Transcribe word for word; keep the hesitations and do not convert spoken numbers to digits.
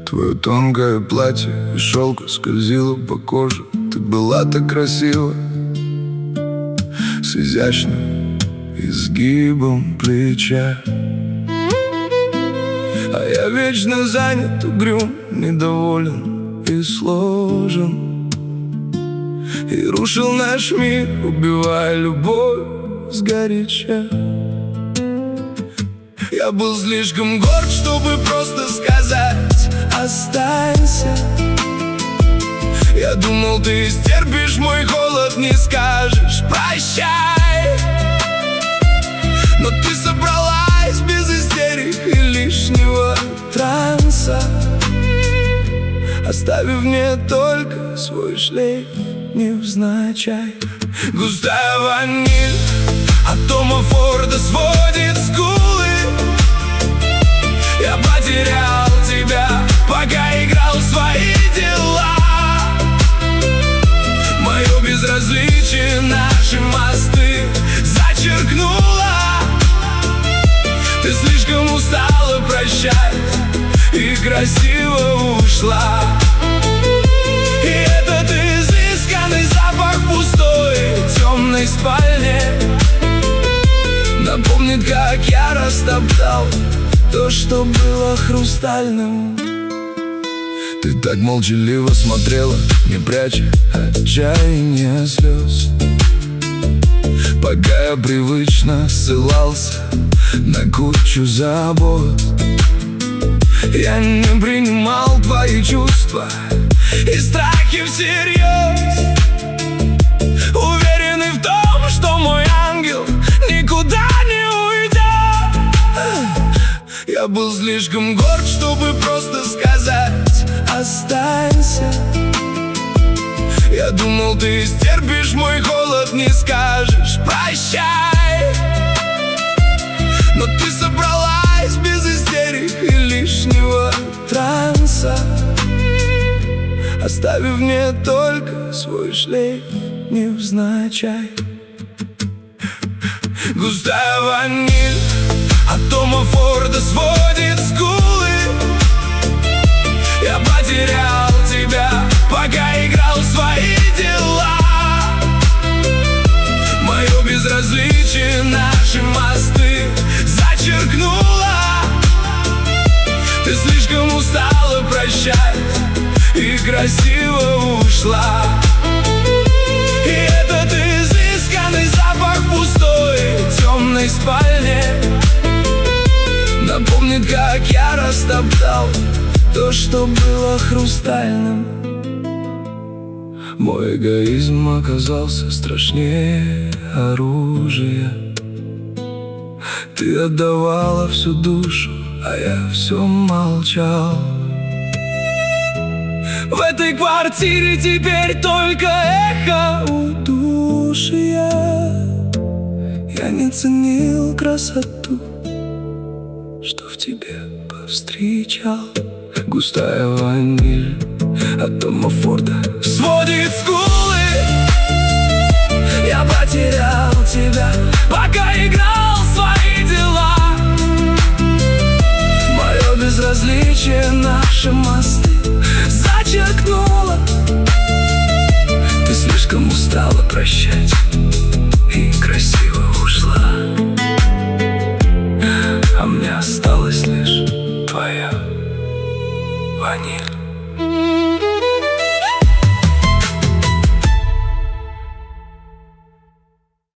Твое тонкое платье из шелка скользило по коже. Ты была так красива, с изящным изгибом плеча. А я вечно занят, угрюм, недоволен и сложен, и рушил наш мир, убивая любовь сгоряча. Я был слишком горд, чтобы просто сказать «останься». Я думал, ты стерпишь мой холод, не скажешь «прощай». Но ты собралась без истерик и лишнего транса, оставив мне только свой шлейф невзначай. Густая ваниль от Тома Форда сводит скулы. Я потерял тебя, пока играл в свои дела. Мое безразличие наши мосты зачеркнуло. Ты слишком устала прощать и красиво ушла. И этот изысканный запах в пустой темной спальне напомнит, как я растоптал то, что было хрустальным. Ты так молчаливо смотрела, не пряча отчаяния слез, пока я привычно ссылался на кучу забот. Я не принимал твои чувства и страхи всерьез, уверенный в том, что мой ангел никуда не уйдет. Я был слишком горд, чтобы просто сказать «останься». Я думал, ты стерпишь мой холод, не скажешь «прощай». Но ты собралась без истерик и лишнего транса, оставив мне только свой шлейф невзначай. Густая ваниль от Тома Форда сводит скулы. Я потерял тебя, пока играл в свои дела. Мое безразличие наши мосты зачеркнуло. Ты слишком устала прощать и красиво ушла. И этот изысканный запах в пустой темной спальне напомнит, как я растоптал то, что было хрустальным. Мой эгоизм оказался страшнее оружия. Ты отдавала всю душу, а я все молчал. В этой квартире теперь только эхо удушья. Я не ценил красоту, что в тебе повстречал. Густая ваниль от Тома Форда сводит скулы. Я потерял тебя, пока играл в свои дела. Мое безразличие наши мосты зачеркнуло. Ты слишком устала прощать и красиво ушла. А мне осталась лишь твоя ваниль.